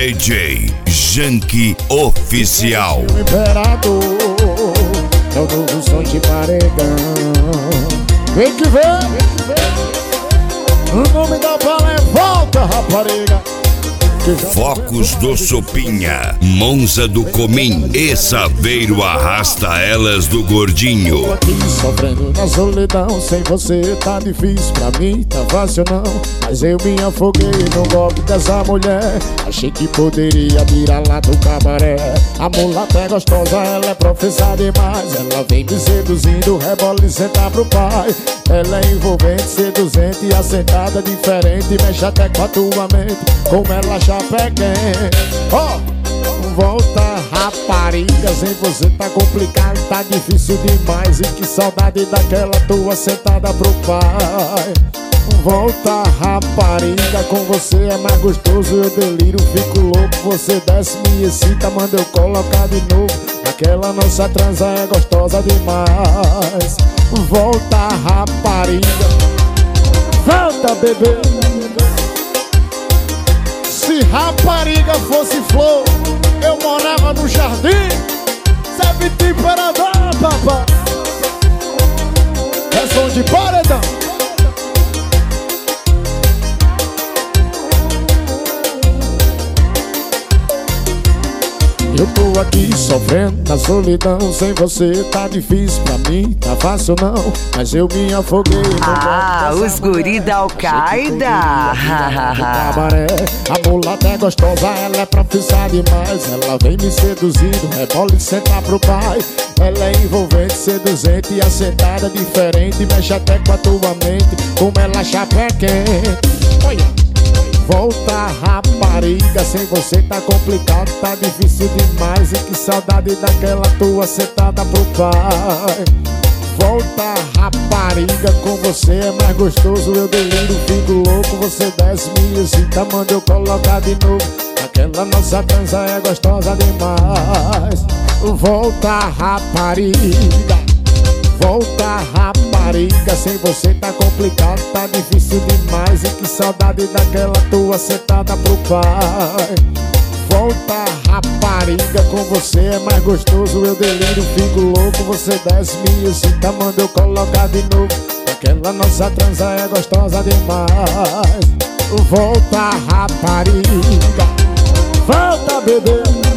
DJ Janky Oficial. O Imperador é o novo som de paredão. Vem que vem. O nome da bala é Volta, Rapariga. Focos do Sopinha, Monza do Comim e Saveiro Arrasta Elas do Gordinho. Tô aqui sofrendo na solidão, sem você tá difícil, pra mim tá fácil não. Mas eu me afoguei no golpe dessa mulher, achei que poderia virar lá do cabaré. A mulata é gostosa, ela é profissa demais, ela vem me seduzindo, rebola e senta pro pai. Ela é envolvente, seduzente e assentada diferente, mexe até com a tua mente, como ela chapa é quente. Volta, rapariga, sem você tá complicado, tá difícil demais. E que saudade daquela tua sentada pro pai. Volta, rapariga, com você é mais gostoso, eu deliro, fico louco. Você desce, me excita, manda eu colocar de novo. Aquela nossa transa é gostosa demais. Volta, rapariga, volta, bebê. Se rapariga fosse flor, eu morava no jardim. Serve de imperador, papai. É som de paredão. Eu tô aqui sofrendo na solidão, sem você tá difícil, pra mim tá fácil não. Mas eu me afoguei no os guri da Al-Qaeda. A mulata é gostosa, ela é profissa demais, ela vem me seduzindo, rebola e senta pro pai. Ela é envolvente, seduzente e assentada diferente, mexe até com a tua mente, como ela chapa é quente. Olha. Volta, rapariga, sem você tá complicado, tá difícil demais. E que saudade daquela tua sentada pro pai. Volta, rapariga, com você é mais gostoso, eu deliro, fico louco. Você desce, me excita, manda eu colocar de novo. Aquela nossa dança é gostosa demais. Volta, rapariga, volta, rapariga, sem você tá complicado, tá difícil demais. E que saudade daquela tua sentada pro pai. Volta, rapariga, com você é mais gostoso, eu deliro, fico louco. Você desce, me excita, manda eu colocar de novo. Aquela nossa transa é gostosa demais. Volta, rapariga, volta, bebê.